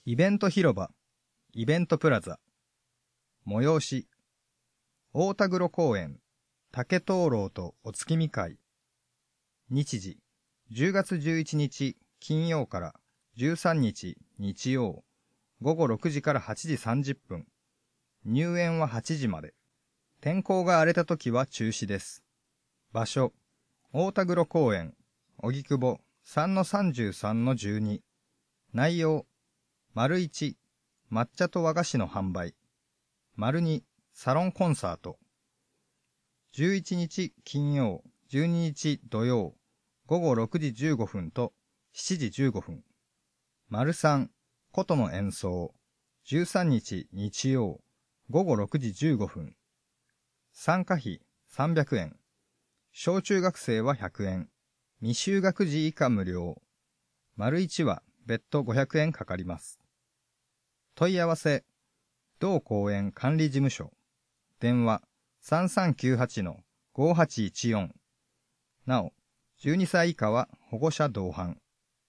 イベント広場、イベントプラザ。催し、大田黒公園、竹灯籠とお月見会。日時、10月11日金曜から13日日曜、午後6時から8時30分。入園は8時まで。天候が荒れた時は中止です。場所、大田黒公園、荻窪 3-33-12。内容、1、抹茶と和菓子の販売。2、サロンコンサート。11日金曜、12日土曜、午後6時15分と7時15分。3、琴の演奏。13日日曜、午後6時15分。参加費300円。小中学生は100円。未就学児以下無料。1は別途500円かかります。問い合わせ、同公園管理事務所。電話、3398-5814。なお、12歳以下は保護者同伴。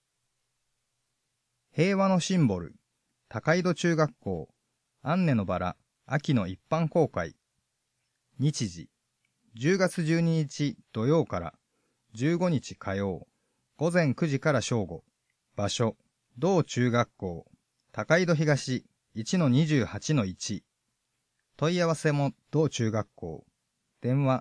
平和のシンボル、高井戸中学校、アンネのバラ、秋の一般公開。日時、10月12日土曜から15日火曜、午前9時から正午。場所、同中学校、高井戸東 1-28-1。問い合わせも同中学校。電話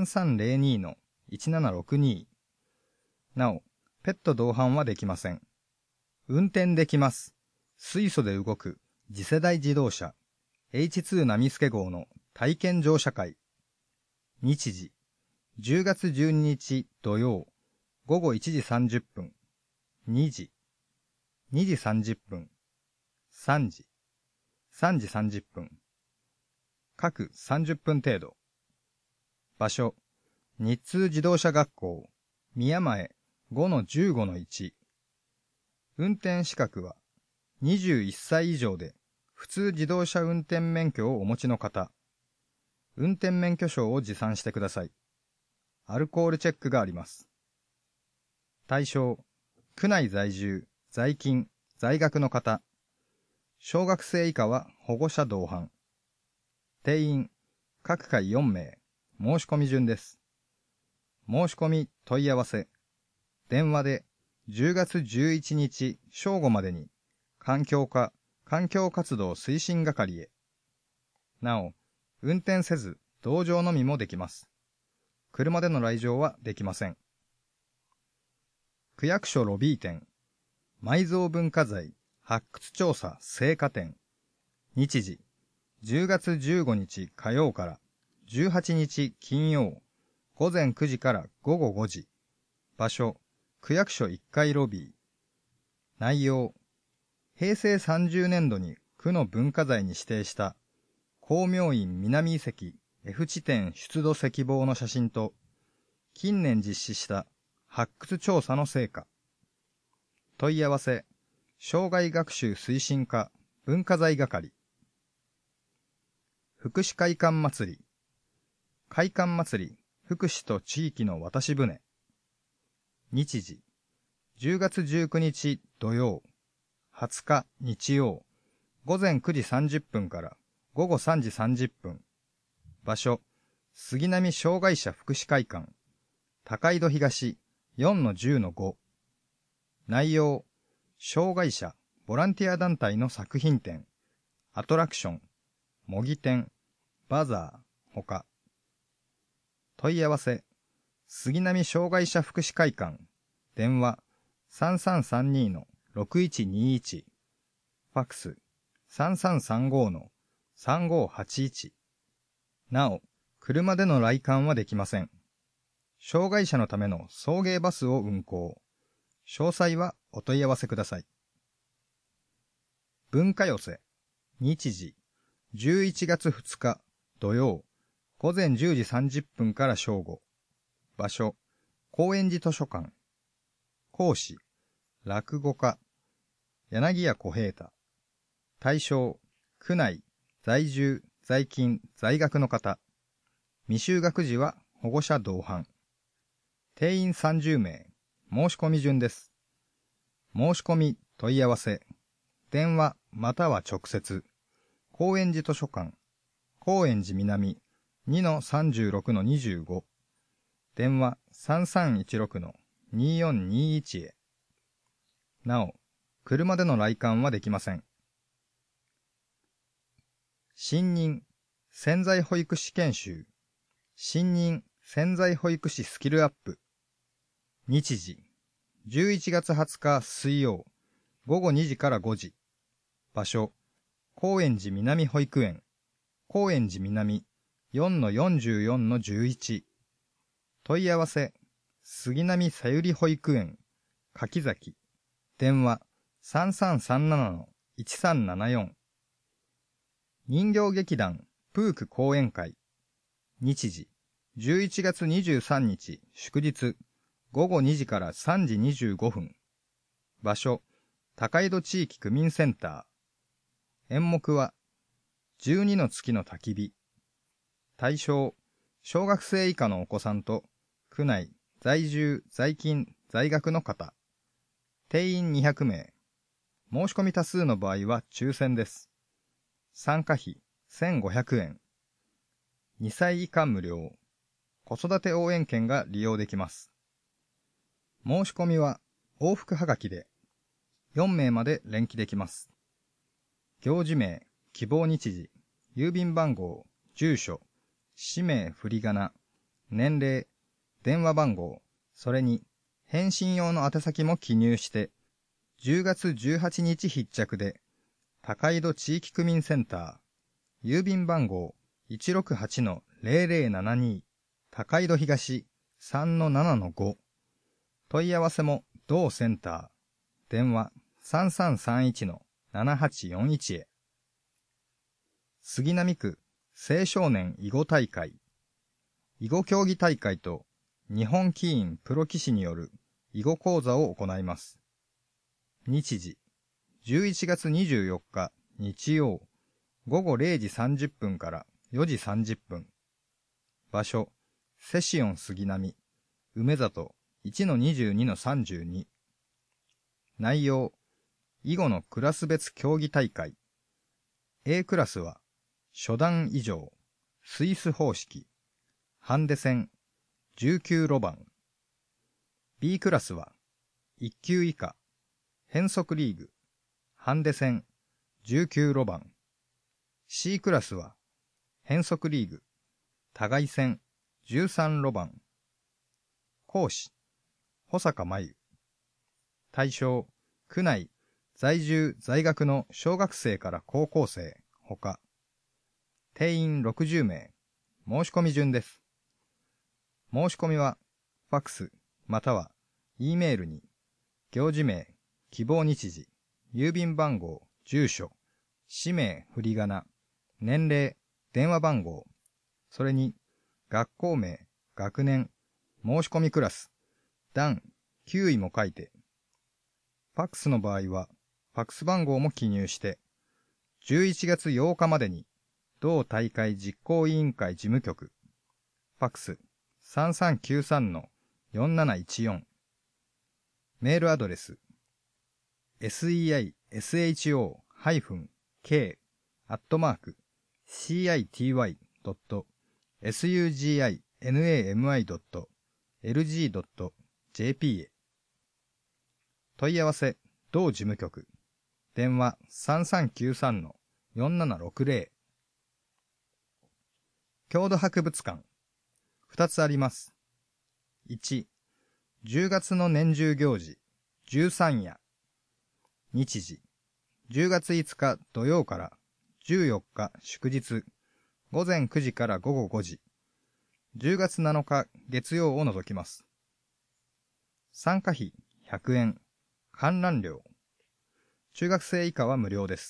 3302-1762。なお、ペット同伴はできません。運転できます。水素で動く次世代自動車 H2 波助号の体験乗車会。日時、10月12日土曜、午後1時30分、2時、2時30分、3時、3時30分。各30分程度。場所、日通自動車学校、宮前 5-15-1。運転資格は、21歳以上で、普通自動車運転免許をお持ちの方。運転免許証を持参してください。アルコールチェックがあります。対象、区内在住、在勤、在学の方。小学生以下は保護者同伴。定員、各回4名。申し込み順です。申し込み問い合わせ。電話で10月11日正午までに、環境課、環境活動推進係へ。なお、運転せず、同乗のみもできます。車での来場はできません。区役所ロビー店、埋蔵文化財発掘調査成果展。日時、10月15日火曜から18日金曜、午前9時から午後5時。場所、区役所1階ロビー。内容、平成30年度に区の文化財に指定した光明院南遺跡 F 地点出土石棒の写真と、近年実施した発掘調査の成果。問い合わせ、障害学習推進課文化財係。福祉会館祭り。会館祭り、福祉と地域の渡し船。日時、10月19日土曜、20日日曜、午前9時30分から午後3時30分。場所、杉並障害者福祉会館、高井戸東 4-10-5。内容、障害者、ボランティア団体の作品展、アトラクション、模擬店、バザー、ほか。問い合わせ、杉並障害者福祉会館、電話3332-6121。ファックス3335-3581。なお、車での来館はできません。障害者のための送迎バスを運行。詳細はお問い合わせください。文化寄せ。日時、11月2日土曜、午前10時30分から正午。場所、高円寺図書館。講師、落語家、柳家小平太。対象、区内、在住、在勤、在学の方。未就学児は保護者同伴。定員30名。申し込み順です。申し込み問い合わせ。 電話または直接、高円寺図書館、高円寺南 2-36-25、電話3316-2421へ。なお、車での来館はできません。新任潜在保育士研修、新任潜在保育士スキルアップ。日時、11月20日水曜、午後2時から5時。場所、高円寺南保育園、高円寺南 4-44-11。問い合わせ、杉並さゆり保育園、柿崎。電話、3337-1374。人形劇団、プーク講演会。日時、11月23日、祝日、午後2時から3時25分。場所、高井戸地域区民センター。演目は、12の月の焚き火。対象、小学生以下のお子さんと、区内、在住、在勤、在学の方。定員200名。申し込み多数の場合は抽選です。参加費、1500円。2歳以下無料。子育て応援券が利用できます。申し込みは、往復はがきで、4名まで連期できます。行事名、希望日時、郵便番号、住所、氏名振り仮名、年齢、電話番号、それに返信用の宛先も記入して、10月18日必着で、高井戸地域区民センター、郵便番号 168-0072、高井戸東 3-7-5。問い合わせも同センター、電話 3331-7841 へ。杉並区青少年囲碁大会。囲碁競技大会と日本棋院プロ棋士による囲碁講座を行います。日時、11月24日日曜、午後0時30分から4時30分。場所、セシオン杉並、梅里 1-22-32。内容、囲碁のクラス別競技大会。A クラスは、初段以上、スイス方式、ハンデ戦、19路盤。B クラスは、1級以下、変則リーグ、ハンデ戦、19路盤。C クラスは、変則リーグ、互い戦、13路盤。講師、保坂真由。対象、区内、在住在学の小学生から高校生、ほか。定員60名。申し込み順です。申し込みは、ファックス、または、E メールに、行事名、希望日時、郵便番号、住所、氏名、振り仮名、年齢、電話番号、それに、学校名、学年、申し込みクラス、段、9位も書いて、ファックスの場合は、ファックス番号も記入して、11月8日までに、同大会実行委員会事務局、ファックス 3393-4714。メールアドレス、seisho-k@citi.suginami.lg.jp へ。問い合わせ、同事務局。電話 3393-4760。郷土博物館。2つあります。1、10月の年中行事、13夜。日時、10月5日土曜から14日祝日、午前9時から午後5時。10月7日月曜を除きます。参加費100円、観覧料。中学生以下は無料です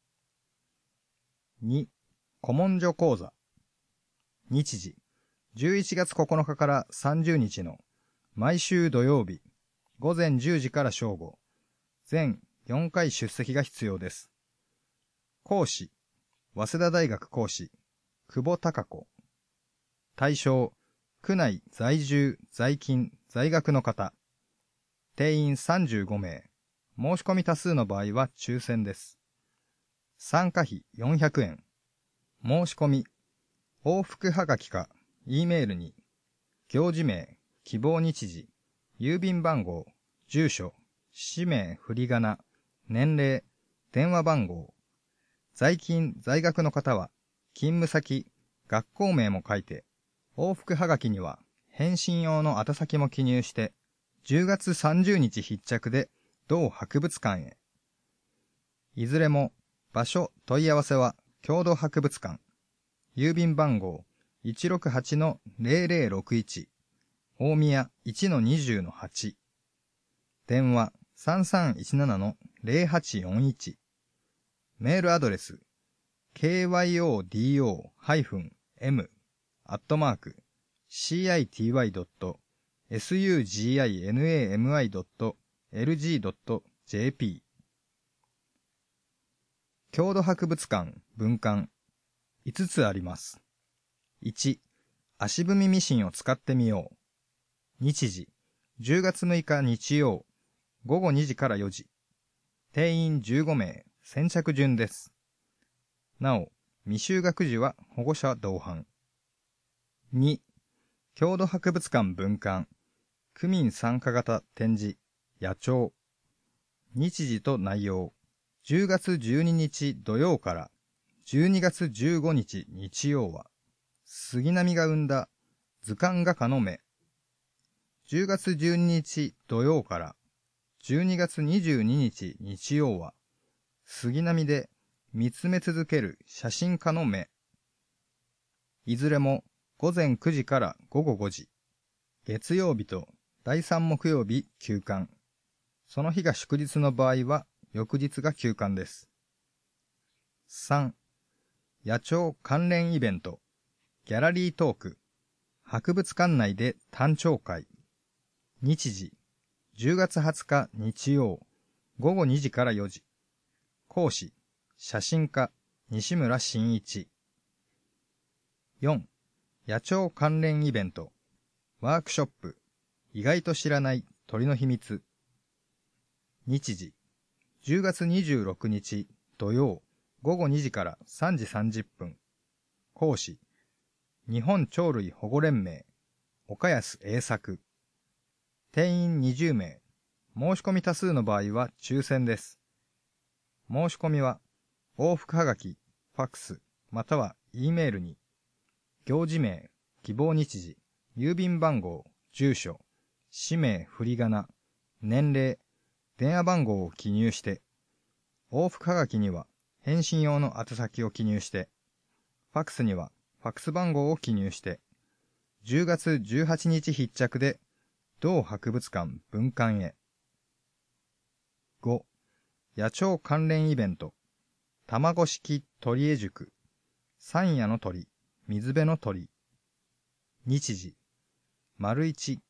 。2、古文書講座。日時、11月9日から30日の毎週土曜日、午前10時から正午、全4回出席が必要です。講師、早稲田大学講師、久保孝子。対象、区内在住、在勤、在学の方。定員35名。 申し込み多数の場合は抽選です。参加費400円。申し込み、往復はがきか、E メールに、行事名、希望日時、郵便番号、住所、氏名、振り仮名、年齢、電話番号、在勤、在学の方は、勤務先、学校名も書いて、往復はがきには、返信用の宛先も記入して、10月30日必着で、同博物館へ。いずれも、場所、問い合わせは、郷土博物館。郵便番号、168-0061。大宮 1-20-8。電話、3317-0841。メールアドレス、kyodo--m@citi.suginami.lg.jp。郷土博物館分館5つあります。1、足踏みミシンを使ってみよう。日時、10月6日日曜、午後2時から4時。定員15名、先着順です。なお、未就学児は保護者同伴。2、郷土博物館分館、区民参加型展示、野鳥。日時と内容、10月12日土曜から12月15日日曜は、杉並が生んだ図鑑画家の目。10月12日土曜から12月22日日曜は、杉並で見つめ続ける写真家の目。いずれも午前9時から午後5時。月曜日と第3木曜日休館。その日が祝日の場合は翌日が休館です。3、野鳥関連イベント、ギャラリートーク、博物館内で単聴会。日時、10月20日日曜、午後2時から4時。講師、写真家、西村真一。4、野鳥関連イベント、ワークショップ、意外と知らない鳥の秘密。日時、10月26日土曜、午後2時から3時30分。講師、日本鳥類保護連盟、岡安栄作。定員20名。申し込み多数の場合は抽選です。申し込みは、往復はがき、ファックス、または E メールに、行事名、希望日時、郵便番号、住所、氏名、振り仮名、年齢、電話番号を記入して、往復はがきには返信用の宛先を記入して、ファックスにはファックス番号を記入して、10月18日必着で、同博物館分館へ。5、野鳥関連イベント、卵式鳥絵塾、山野の鳥、水辺の鳥。日時、丸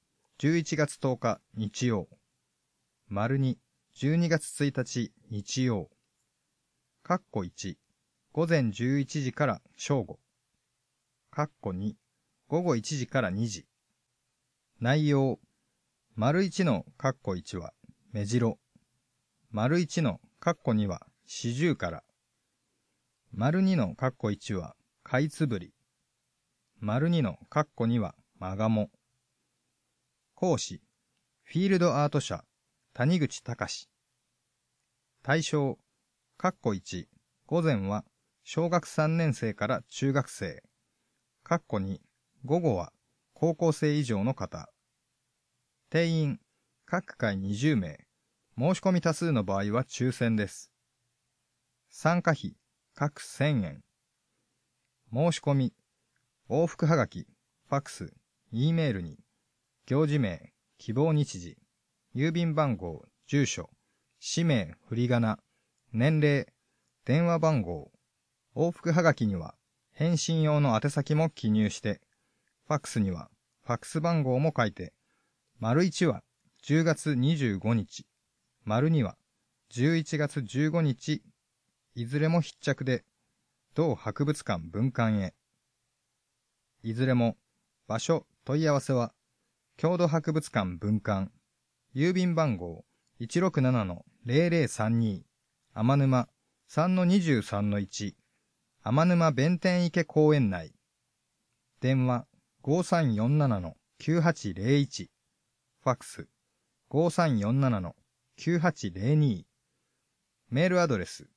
1、11月10日日曜。丸2、12月1日日曜。括弧1、午前11時から正午。括弧2、午後1時から2時。内容、丸1の括弧1は目白。丸1の括弧2は四十から。丸2の括弧1はかいつぶり。丸2の括弧2はまがも。講師、フィールドアート社、谷口隆。対象、括弧1、午前は小学3年生から中学生。括弧2、午後は高校生以上の方。定員、各回20名。申し込み多数の場合は抽選です。参加費、各1000円。申し込み、往復はがき、ファックス、E メールに、行事名、希望日時、郵便番号、住所、氏名、振り仮名、年齢、電話番号、往復はがきには、返信用の宛先も記入して、ファックスには、ファックス番号も書いて、丸1は10月25日、丸2は11月15日、いずれも必着で、同博物館分館へ。いずれも、場所、問い合わせは、郷土博物館分館、郵便番号 0032天沼 3-23-1 天沼弁天池公園内。電話5347-9801。ファックス5347-9802。メールアドレス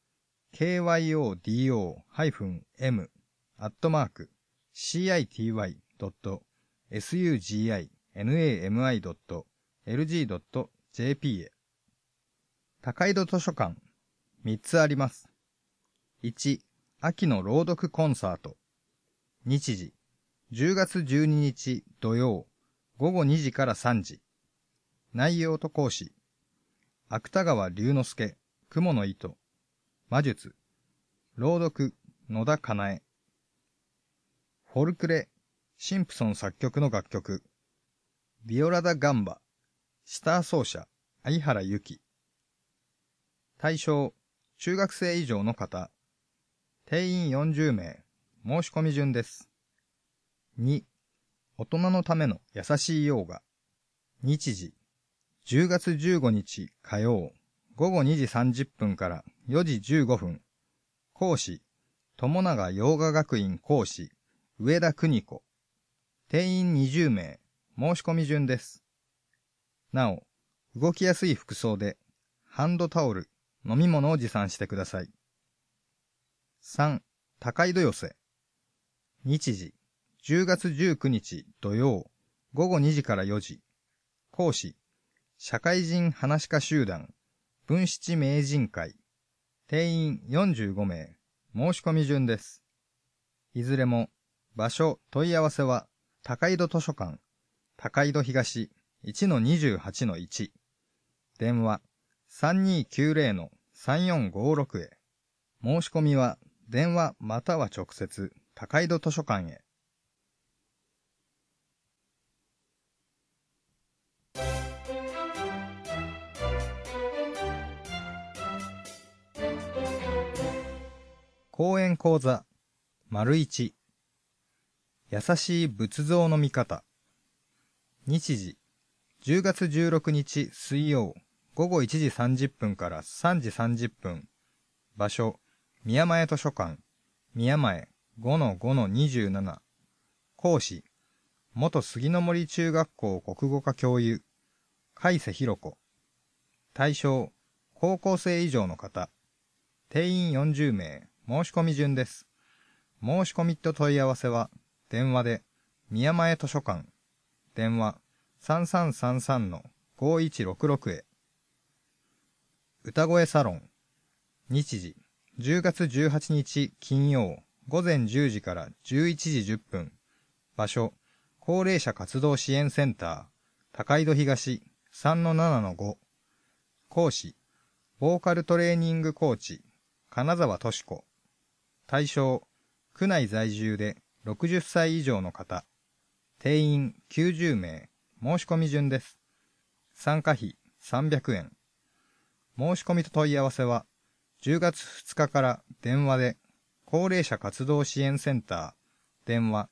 kyo.d--city.suginami.lg.jp へ。高井戸図書館3つあります。1、秋の朗読コンサート。日時、10月12日土曜、午後2時から3時。内容と講師、芥川龍之介、雲の糸。魔術、朗読、野田かなえ。フォルクレ、シンプソン作曲の楽曲。ビオラダ・ガンバ、シター奏者、相原由紀。対象、中学生以上の方。定員40名。申し込み順です。2、大人のための優しい洋画。日時、10月15日火曜、午後2時30分から4時15分。講師、友永洋画学院講師、上田邦子。定員20名。申し込み順です。なお、動きやすい服装で、ハンドタオル、飲み物を持参してください。3、高井戸寄せ。日時、10月19日土曜、午後2時から4時。講師、社会人話し家集団、文七名人会。定員45名。申し込み順です。いずれも、場所、問い合わせは、高井戸図書館、高井戸東 1-28-1。電話、3290-3456 へ。申し込みは、電話または直接、高井戸図書館へ。講演講座、丸1。優しい仏像の見方。日時、10月16日水曜、午後1時30分から3時30分。場所、宮前図書館、宮前 5-5-27。講師、元杉の森中学校国語科教諭、海瀬弘子。対象、高校生以上の方。定員40名。申し込み順です。申し込みと問い合わせは、電話で、宮前図書館、電話3333-5166へ。歌声サロン。日時、10月18日金曜、午前10時から11時10分。場所、高齢者活動支援センター、高井戸東 3-7-5。講師、ボーカルトレーニングコーチ、金沢敏子。対象、区内在住で60歳以上の方。定員90名。申し込み順です。参加費300円。申し込みと問い合わせは、10月2日から電話で、高齢者活動支援センター、電話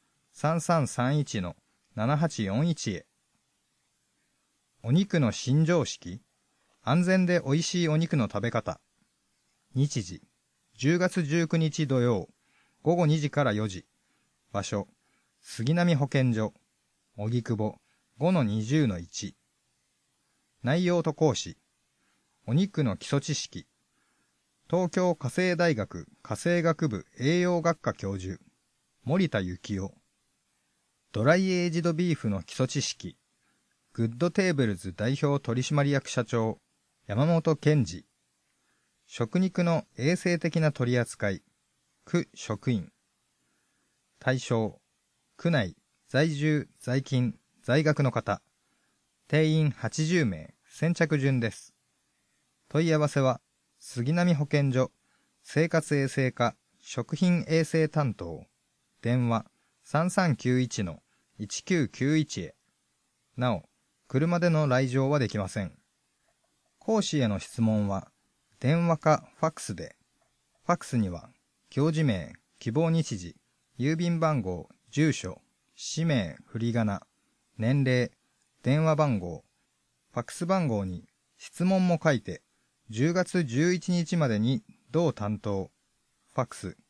3331-7841へ。お肉の新常識、安全で美味しいお肉の食べ方。日時、10月19日土曜、午後2時から4時。場所、杉並保健所、荻窪 5-20-1。内容と講師、お肉の基礎知識。東京家政大学家政学部栄養学科教授、森田幸雄。ドライエイジドビーフの基礎知識。グッドテーブルズ代表取締役社長、山本健二。食肉の衛生的な取り扱い、区職員。対象、区内、在住、在勤、在学の方。定員80名、先着順です。問い合わせは、杉並保健所、生活衛生課、食品衛生担当。電話、3391-1991へ。なお、車での来場はできません。講師への質問は、電話かファックスで、ファックスには、教授名、希望日時、郵便番号、住所、氏名、振り仮名、年齢、電話番号、ファックス番号に質問も書いて、 10月11日までに同担当、ファックス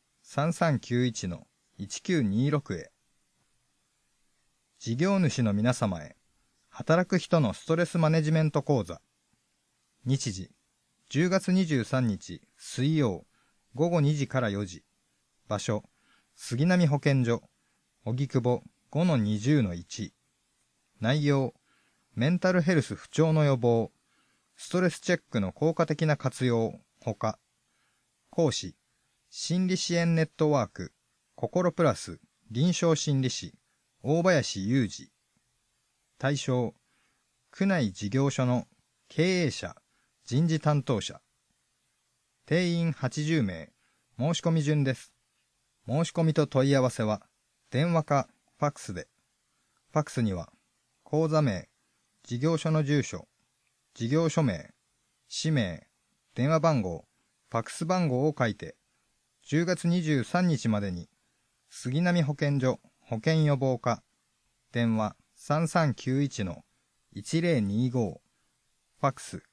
3391-1926 へ。事業主の皆様へ、働く人のストレスマネジメント講座。日時、10月23日水曜午後2時から4時。場所、杉並保健所、荻窪 5-20-1。内容、メンタルヘルス不調の予防、ストレスチェックの効果的な活用、ほか。講師、心理支援ネットワーク、心プラス臨床心理士、大林裕二。対象、区内事業所の経営者、人事担当者。定員80名、申し込み順です。申し込みと問い合わせは、電話かファックスで。ファックスには、口座名、事業所の住所、事業所名、氏名、電話番号、ファックス番号を書いて、10月23日までに、杉並保健所保健予防課、電話 3391-1025、ファックス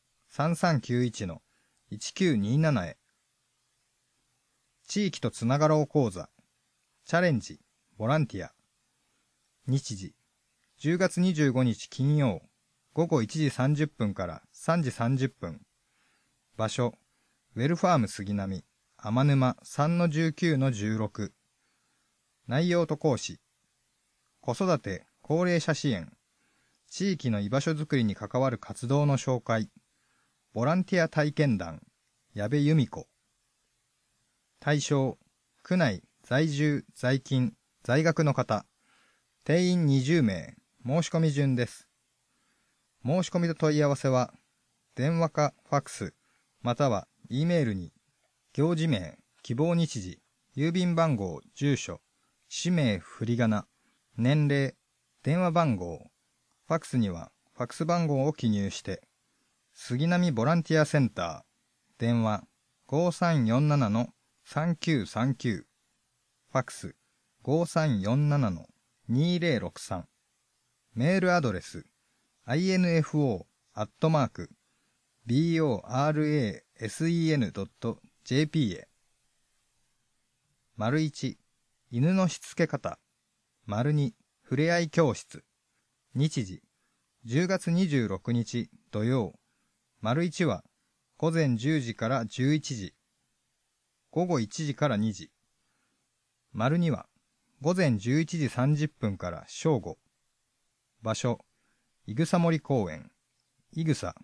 3391-1927 へ。地域とつながろう講座、チャレンジ、ボランティア。日時、10月25日金曜、午後1時30分から3時30分。場所、ウェルファーム杉並、天沼 3-19-16。内容と講師、子育て・高齢者支援、地域の居場所づくりに関わる活動の紹介、ボランティア体験談、矢部由美子。対象、区内在住・在勤・在学の方、定員20名、申し込み順です。申し込みと問い合わせは、電話かファックス、または E メールに、行事名、希望日時、郵便番号、住所、氏名、振り仮名、年齢、電話番号、ファックスにはファックス番号を記入して、杉並ボランティアセンター、電話 5347-3939、ファックス 5347-2063、メールアドレス、info@borasen.jp へ。1、犬のしつけ方。2、ふれあい教室。日時、10月26日土曜。1は、午前10時から11時。午後1時から2時。2は、午前11時30分から正午。場所、いぐさ森公園。いぐさ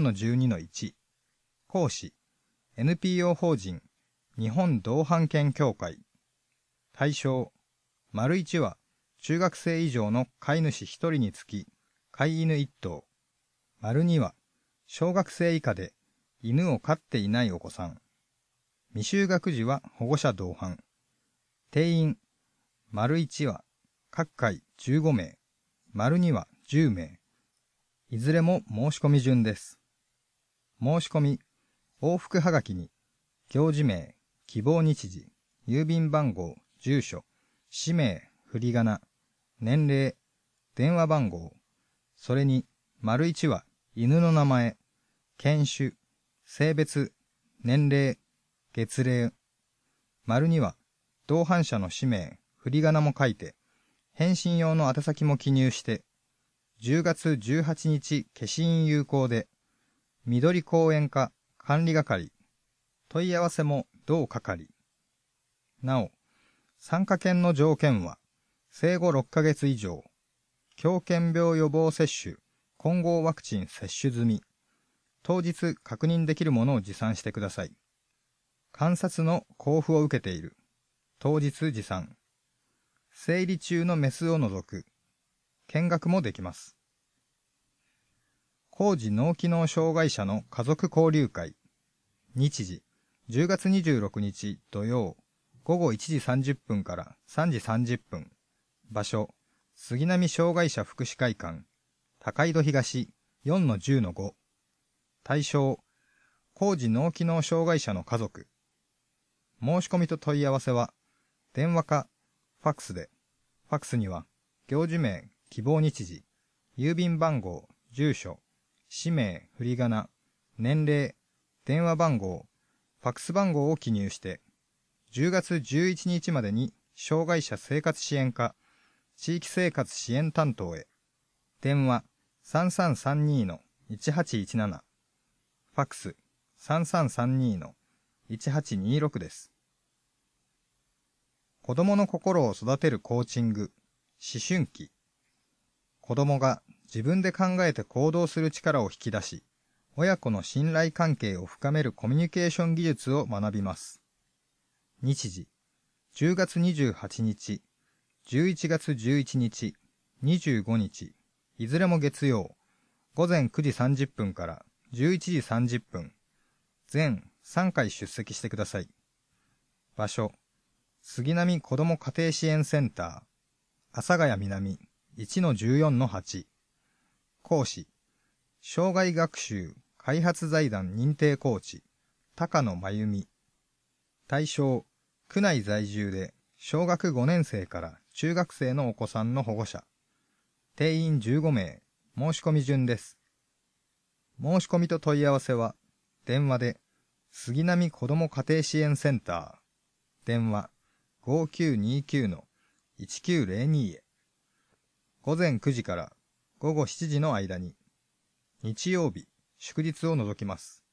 4-12-1。講師、NPO 法人、日本同伴犬協会。対象、1は、中学生以上の飼い主1人につき、飼い犬1頭。2は、小学生以下で犬を飼っていないお子さん。未就学児は保護者同伴。定員、1は、各回15名。2は10名。いずれも申し込み順です。申し込み、往復はがきに、行事名、希望日時、郵便番号、住所、氏名、振り仮名、年齢、電話番号、それに、1は犬の名前、犬種、性別、年齢、月齢、2は同伴者の氏名、振り仮名も書いて、返信用の宛先も記入して、10月18日消印有効で、緑公園課管理係、問い合わせも同係。なお、参加券の条件は、生後6ヶ月以上、狂犬病予防接種、混合ワクチン接種済み、当日確認できるものを持参してください。観察の交付を受けている、当日持参。生理中のメスを除く、見学もできます。高次脳機能障害者の家族交流会。日時、10月26日土曜、午後1時30分から3時30分。場所、杉並障害者福祉会館、高井戸東 4-10-5。対象、高次脳機能障害者の家族。申し込みと問い合わせは、電話か、ファックスで。ファックスには、行事名、希望日時、郵便番号、住所、氏名、振り仮名、年齢、 電話番号、ファックス番号を記入して、10月11日までに障害者生活支援課、地域生活支援担当へ。電話3332-1817、ファックス3332-1826です。子供の心を育てるコーチング、思春期。子供が自分で考えて行動する力を引き出し、親子の信頼関係を深めるコミュニケーション技術を学びます。日時、10月28日、11月11日、25日、いずれも月曜、午前9時30分から11時30分、全3回出席してください。場所、杉並子ども家庭支援センター、阿佐ヶ谷南 1-14-8。講師、障害学習開発財団認定コーチ、高野真由美。対象、区内在住で小学5年生から中学生のお子さんの保護者。定員15名、申し込み順です。申し込みと問い合わせは、電話で、杉並子ども家庭支援センター、電話 5929-1902 へ。午前9時から午後7時の間に、日曜日、祝日を除きます。